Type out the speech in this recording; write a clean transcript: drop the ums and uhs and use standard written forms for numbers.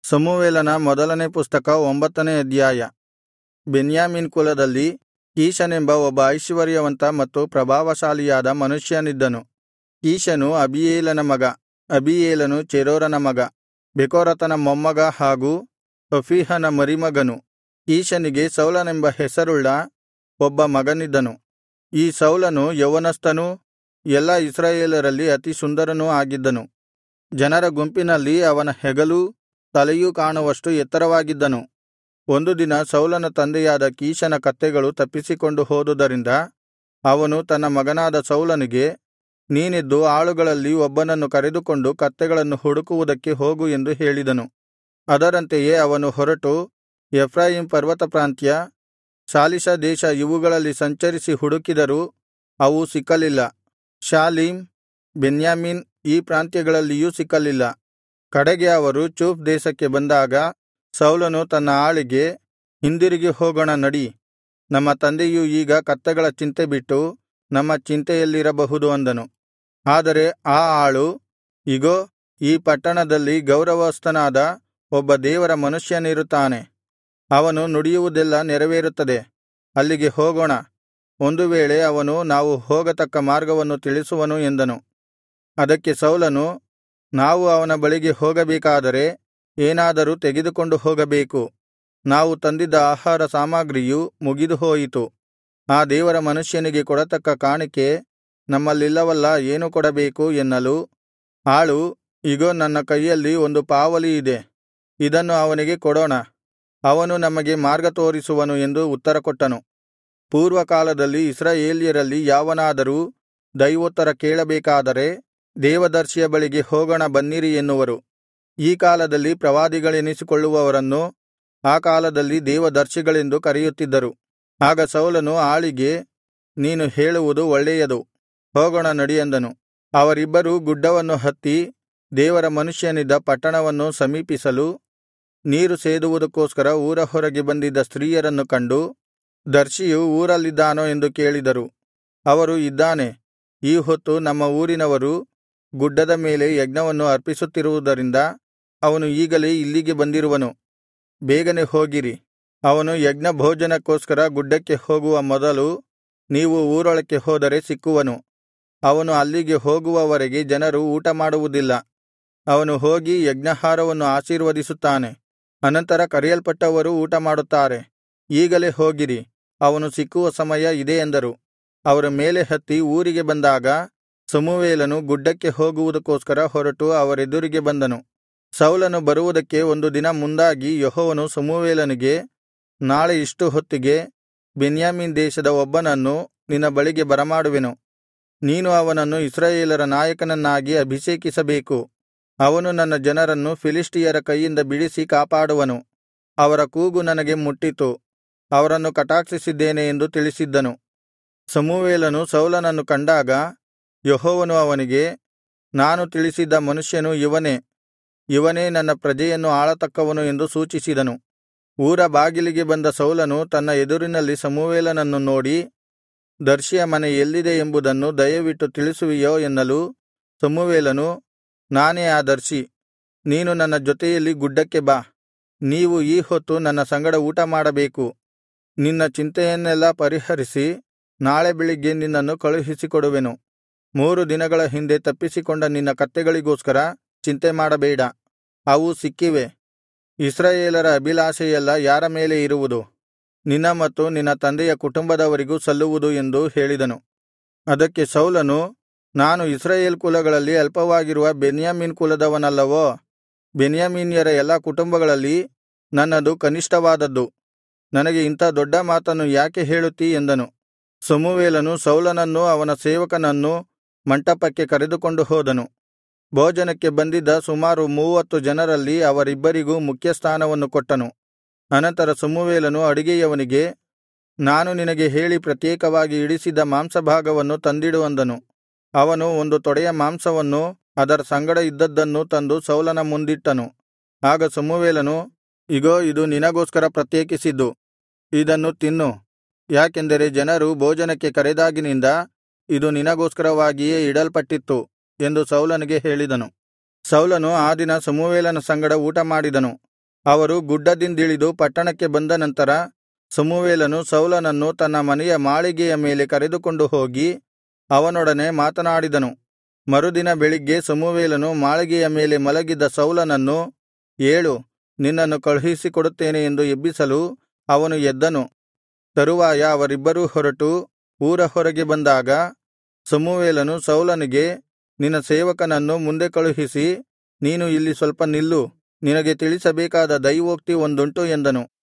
ಸಮುವೇಲನ ಮೊದಲನೇ ಪುಸ್ತಕ 9ನೇ ಅಧ್ಯಾಯ. ಬೆನ್ಯಾಮೀನ್ ಕುಲದಲ್ಲಿ ಕೀಷನೆಂಬ ಒಬ್ಬ ಐಶ್ವರ್ಯವಂತ ಮತ್ತು ಪ್ರಭಾವಶಾಲಿಯಾದ ಮನುಷ್ಯನಿದ್ದನು. ಕೀಷನು ಅಬೀಯೇಲನ ಮಗ, ಅಬೀಯೇಲನು ಚೆರೋರನ ಮಗ, ಬೆಕೋರತನ ಮೊಮ್ಮಗ ಹಾಗೂ ಅಫೀಹನ ಮರಿಮಗನು. ಕೀಷನಿಗೆ ಸೌಲನೆಂಬ ಹೆಸರುಳ್ಳ ಒಬ್ಬ ಮಗನಿದ್ದನು. ಈ ಸೌಲನು ಯೌವನಸ್ಥನೂ ಎಲ್ಲಾ ಇಸ್ರಾಯೇಲರಲ್ಲಿ ಅತಿ ಸುಂದರನೂ ಆಗಿದ್ದನು. ಜನರ ಗುಂಪಿನಲ್ಲಿ ಅವನ ಹೆಗಲೂ ತಲೆಯೂ ಕಾಣುವಷ್ಟು ಎತ್ತರವಾಗಿದ್ದನು. ಒಂದು ದಿನ ಸೌಲನ ತಂದೆಯಾದ ಕೀಷನ ಕತ್ತೆಗಳು ತಪ್ಪಿಸಿಕೊಂಡು ಹೋದುದರಿಂದ ಅವನು ತನ್ನ ಮಗನಾದ ಸೌಲನಿಗೆ, ನೀನೆದ್ದು ಆಳುಗಳಲ್ಲಿ ಒಬ್ಬನನ್ನು ಕರೆದುಕೊಂಡು ಕತ್ತೆಗಳನ್ನು ಹುಡುಕುವುದಕ್ಕೆ ಹೋಗು ಎಂದು ಹೇಳಿದನು. ಅದರಂತೆಯೇ ಅವನು ಹೊರಟು ಎಫ್ರಾಯೀಮ್ ಪರ್ವತ ಪ್ರಾಂತ್ಯ, ಶಾಲಿಷ ದೇಶ ಇವುಗಳಲ್ಲಿ ಸಂಚರಿಸಿ ಹುಡುಕಿದರೂ ಅವು ಸಿಕ್ಕಲಿಲ್ಲ. ಶಾಲೀಮ್, ಬೆನ್ಯಾಮೀನ್ ಈ ಪ್ರಾಂತ್ಯಗಳಲ್ಲಿಯೂ ಸಿಕ್ಕಲಿಲ್ಲ. ಕಡೆಗೆ ಅವರು ಚೂಫ್ ದೇಶಕ್ಕೆ ಬಂದಾಗ ಸೌಲನು ತನ್ನ ಆಳಿಗೆ, ಹಿಂದಿರುಗಿ ಹೋಗೋಣ ನಡಿ, ನಮ್ಮ ತಂದೆಯು ಈಗ ಕತ್ತೆಗಳ ಚಿಂತೆ ಬಿಟ್ಟು ನಮ್ಮ ಚಿಂತೆಯಲ್ಲಿರಬಹುದು ಅಂದನು. ಆದರೆ ಆ ಆಳು, ಇಗೋ, ಈ ಪಟ್ಟಣದಲ್ಲಿ ಗೌರವಸ್ಥನಾದ ಒಬ್ಬ ದೇವರ ಮನುಷ್ಯನಿರುತ್ತಾನೆ, ಅವನು ನುಡಿಯುವುದೆಲ್ಲ ನೆರವೇರುತ್ತದೆ, ಅಲ್ಲಿಗೆ ಹೋಗೋಣ, ಒಂದು ವೇಳೆ ಅವನು ನಾವು ಹೋಗತಕ್ಕ ಮಾರ್ಗವನ್ನು ತಿಳಿಸುವನು ಎಂದನು. ಅದಕ್ಕೆ ಸೌಲನು, ನಾವು ಅವನ ಬಳಿಗೆ ಹೋಗಬೇಕಾದರೆ ಏನಾದರೂ ತೆಗೆದುಕೊಂಡು ಹೋಗಬೇಕು, ನಾವು ತಂದಿದ್ದ ಆಹಾರ ಸಾಮಗ್ರಿಯು ಮುಗಿದು ಹೋಯಿತು, ಆ ದೇವರ ಮನುಷ್ಯನಿಗೆ ಕೊಡತಕ್ಕ ಕಾಣಿಕೆ ನಮ್ಮಲ್ಲಿಲ್ಲವಲ್ಲಾ, ಏನು ಕೊಡಬೇಕು ಎನ್ನಲು, ಆಳು, ಇಗೋ, ನನ್ನ ಕೈಯಲ್ಲಿ ಒಂದು ಪಾವಲಿ ಇದೆ, ಇದನ್ನು ಅವನಿಗೆ ಕೊಡೋಣ, ಅವನು ನಮಗೆ ಮಾರ್ಗ ತೋರಿಸುವನು ಎಂದು ಉತ್ತರಕೊಟ್ಟನು. ಪೂರ್ವಕಾಲದಲ್ಲಿ ಇಸ್ರಾಯೇಲ್ಯರಲ್ಲಿ ಯಾವನಾದರೂ ದೈವೋತ್ತರ ಕೇಳಬೇಕಾದರೆ ದೇವದರ್ಶಿಯ ಬಳಿಗೆ ಹೋಗೋಣ ಬನ್ನಿರಿ ಎನ್ನುವರು. ಈ ಕಾಲದಲ್ಲಿ ಪ್ರವಾದಿಗಳೆನಿಸಿಕೊಳ್ಳುವವರನ್ನು ಆ ಕಾಲದಲ್ಲಿ ದೇವದರ್ಶಿಗಳೆಂದು ಕರೆಯುತ್ತಿದ್ದರು. ಆಗ ಸೌಲನು ಆಳಿಗೆ, ನೀನು ಹೇಳುವುದು ಒಳ್ಳೆಯದು, ಹೋಗೋಣ ನಡಿ ಅಂದನು. ಅವರಿಬ್ಬರೂ ಗುಡ್ಡವನ್ನು ಹತ್ತಿ ದೇವರ ಮನುಷ್ಯನಿದ್ದ ಪಟ್ಟಣವನ್ನು ಸಮೀಪಿಸಲು ನೀರು ಸೇದುವುದಕ್ಕೋಸ್ಕರ ಊರ ಹೊರಗೆ ಬಂದಿದ್ದ ಸ್ತ್ರೀಯರನ್ನು ಕಂಡು, ದರ್ಶಿಯು ಊರಲ್ಲಿದ್ದಾನೋ ಎಂದು ಕೇಳಿದರು. ಅವರು, ಇದ್ದಾನೆ, ಈ ಹೊತ್ತು ನಮ್ಮ ಊರಿನವರು ಗುಡ್ಡದ ಮೇಲೆ ಯಜ್ಞವನ್ನು ಅರ್ಪಿಸುತ್ತಿರುವುದರಿಂದ ಅವನು ಈಗಲೇ ಇಲ್ಲಿಗೆ ಬಂದಿರುವನು, ಬೇಗನೆ ಹೋಗಿರಿ. ಅವನು ಯಜ್ಞ ಭೋಜನಕ್ಕೋಸ್ಕರ ಗುಡ್ಡಕ್ಕೆ ಹೋಗುವ ಮೊದಲು ನೀವು ಊರೊಳಕ್ಕೆ ಹೋದರೆ ಸಿಕ್ಕುವನು. ಅವನು ಅಲ್ಲಿಗೆ ಹೋಗುವವರೆಗೆ ಜನರು ಊಟಮಾಡುವುದಿಲ್ಲ. ಅವನು ಹೋಗಿ ಯಜ್ಞಾಹಾರವನ್ನು ಆಶೀರ್ವದಿಸುತ್ತಾನೆ, ಅನಂತರ ಕರೆಯಲ್ಪಟ್ಟವರು ಊಟಮಾಡುತ್ತಾರೆ. ಈಗಲೇ ಹೋಗಿರಿ, ಅವನು ಸಿಕ್ಕುವ ಸಮಯ ಇದೆ ಎಂದರು. ಅವರು ಮೇಲೆ ಹತ್ತಿ ಊರಿಗೆ ಬಂದಾಗ ಸಮುವೇಲನು ಗುಡ್ಡಕ್ಕೆ ಹೋಗುವುದಕ್ಕೋಸ್ಕರ ಹೊರಟು ಅವರೆದುರಿಗೆ ಬಂದನು. ಸೌಲನು ಬರುವುದಕ್ಕೆ ಒಂದು ದಿನ ಮುಂದಾಗಿ ಯೆಹೋವನು ಸಮುವೇಲನಿಗೆ, ನಾಳೆ ಇಷ್ಟು ಹೊತ್ತಿಗೆ ಬೆನ್ಯಾಮೀನ್ ದೇಶದ ಒಬ್ಬನನ್ನು ನಿನ್ನ ಬಳಿಗೆ ಬರಮಾಡುವೆನು, ನೀನು ಅವನನ್ನು ಇಸ್ರಾಯೇಲರ ನಾಯಕನನ್ನಾಗಿ ಅಭಿಷೇಕಿಸಬೇಕು. ಅವನು ನನ್ನ ಜನರನ್ನು ಫಿಲಿಷ್ಟಿಯರ ಕೈಯಿಂದ ಬಿಡಿಸಿ ಕಾಪಾಡುವನು. ಅವರ ಕೂಗು ನನಗೆ ಮುಟ್ಟಿತು, ಅವರನ್ನು ಕಟಾಕ್ಷಿಸಿದ್ದೇನೆ ಎಂದು ತಿಳಿಸಿದ್ದನು. ಸಮುವೇಲನು ಸೌಲನನ್ನು ಕಂಡಾಗ ಯೆಹೋವನು ಅವನಿಗೆ, ನಾನು ತಿಳಿಸಿದ್ದ ಮನುಷ್ಯನು ಇವನೇ, ಇವನೇ ನನ್ನ ಪ್ರಜೆಯನ್ನು ಆಳತಕ್ಕವನು ಎಂದು ಸೂಚಿಸಿದನು. ಊರ ಬಾಗಿಲಿಗೆ ಬಂದ ಸೌಲನು ತನ್ನ ಎದುರಿನಲ್ಲಿ ಸಮುವೇಲನನ್ನು ನೋಡಿ, ದರ್ಶಿಯ ಮನೆ ಎಲ್ಲಿದೆ ಎಂಬುದನ್ನು ದಯವಿಟ್ಟು ತಿಳಿಸುವಿಯೋ ಎನ್ನಲು, ಸಮುವೇಲನು, ನಾನೇ ಆ ದರ್ಶಿ, ನೀನು ನನ್ನ ಜೊತೆಯಲ್ಲಿ ಗುಡ್ಡಕ್ಕೆ ಬಾ, ನೀವು ಈ ಹೊತ್ತು ನನ್ನ ಸಂಗಡ ಊಟಮಾಡಬೇಕು. ನಿನ್ನ ಚಿಂತೆಯನ್ನೆಲ್ಲಾ ಪರಿಹರಿಸಿ ನಾಳೆ ಬೆಳಿಗ್ಗೆ ನಿನ್ನನ್ನು ಕಳುಹಿಸಿಕೊಡುವೆನು. 3 ದಿನಗಳ ಹಿಂದೆ ತಪ್ಪಿಸಿಕೊಂಡ ನಿನ್ನ ಕತ್ತೆಗಳಿಗೋಸ್ಕರ ಚಿಂತೆಮಾಡಬೇಡ, ಅವು ಸಿಕ್ಕಿವೆ. ಇಸ್ರಾಯೇಲರ ಅಭಿಲಾಷೆಯೆಲ್ಲಾ ಯಾರ ಮೇಲೆ ಇರುವುದು? ನಿನ್ನ ಮತ್ತು ನಿನ್ನ ತಂದೆಯ ಕುಟುಂಬದವರಿಗೂ ಸಲ್ಲುವುದು ಎಂದು ಹೇಳಿದನು. ಅದಕ್ಕೆ ಸೌಲನು, ನಾನು ಇಸ್ರಾಯೇಲ್ ಕುಲಗಳಲ್ಲಿ ಅಲ್ಪವಾಗಿರುವ ಬೆನ್ಯಾಮೀನ್ ಕುಲದವನಲ್ಲವೋ? ಬೆನ್ಯಾಮೀನ್ಯರ ಎಲ್ಲಾ ಕುಟುಂಬಗಳಲ್ಲಿ ನನ್ನದು ಕನಿಷ್ಠವಾದದ್ದು, ನನಗೆ ಇಂಥ ದೊಡ್ಡ ಮಾತನ್ನು ಯಾಕೆ ಹೇಳುತ್ತೀ ಎಂದನು. ಸಮುವೇಲನು ಸೌಲನನ್ನೂ ಅವನ ಸೇವಕನನ್ನೂ ಮಂಟಪಕ್ಕೆ ಕರೆದುಕೊಂಡು ಹೋದನು. ಭೋಜನಕ್ಕೆ ಬಂದಿದ್ದ ಸುಮಾರು 30 ಜನರಲ್ಲಿ ಅವರಿಬ್ಬರಿಗೂ ಮುಖ್ಯಸ್ಥಾನವನ್ನು ಕೊಟ್ಟನು. ಅನಂತರ ಸಮುವೇಲನು ಅಡಿಗೆಯವನಿಗೆ, ನಾನು ನಿನಗೆ ಹೇಳಿ ಪ್ರತ್ಯೇಕವಾಗಿ ಇಡಿಸಿದ್ದ ಮಾಂಸಭಾಗವನ್ನು ತಂದಿಡು ಅಂದನು. ಅವನು ಒಂದು ತೊಡೆಯ ಮಾಂಸವನ್ನೂ ಅದರ ಸಂಗಡ ಇದ್ದದ್ದನ್ನೂ ತಂದು ಸೌಲನ ಮುಂದಿಟ್ಟನು. ಆಗ ಸಮುವೇಲನು, ಇಗೋ, ಇದು ನಿನಗೋಸ್ಕರ ಪ್ರತ್ಯೇಕಿಸಿದ್ದು, ಇದನ್ನು ತಿನ್ನು, ಯಾಕೆಂದರೆ ಜನರು ಭೋಜನಕ್ಕೆ ಕರೆದಾಗಿನಿಂದ ಇದು ನಿನಗೋಸ್ಕರವಾಗಿಯೇ ಇಡಲ್ಪಟ್ಟಿತ್ತು ಎಂದು ಸೌಲನಿಗೆ ಹೇಳಿದನು. ಸೌಲನು ಆ ದಿನ ಸಮುವೇಲನ ಸಂಗಡ ಊಟಮಾಡಿದನು. ಅವರು ಗುಡ್ಡದಿಂದಿಳಿದು ಪಟ್ಟಣಕ್ಕೆ ಬಂದ ನಂತರ ಸಮುವೇಲನು ಸೌಲನನ್ನು ತನ್ನ ಮನೆಯ ಮಾಳಿಗೆಯ ಮೇಲೆ ಕರೆದುಕೊಂಡು ಹೋಗಿ ಅವನೊಡನೆ ಮಾತನಾಡಿದನು. ಮರುದಿನ ಬೆಳಿಗ್ಗೆ ಸಮುವೇಲನು ಮಾಳಿಗೆಯ ಮೇಲೆ ಮಲಗಿದ್ದ ಸೌಲನನ್ನು, ಏಳು, ನಿನ್ನನ್ನು ಕಳುಹಿಸಿಕೊಡುತ್ತೇನೆ ಎಂದು ಎಬ್ಬಿಸಲು ಅವನು ಎದ್ದನು. ತರುವಾಯ ಅವರಿಬ್ಬರೂ ಹೊರಟು ಊರ ಹೊರಗೆ ಬಂದಾಗ ಸಮುವೇಲನು ಸೌಲನಿಗೆ, ನಿನ್ನ ಸೇವಕನನ್ನು ಮುಂದೆ ಕಳುಹಿಸಿ ನೀನು ಇಲ್ಲಿ ಸ್ವಲ್ಪ ನಿಲ್ಲು, ನಿನಗೆ ತಿಳಿಸಬೇಕಾದ ದೈವೋಕ್ತಿ ಒಂದುಂಟು ಎಂದನು.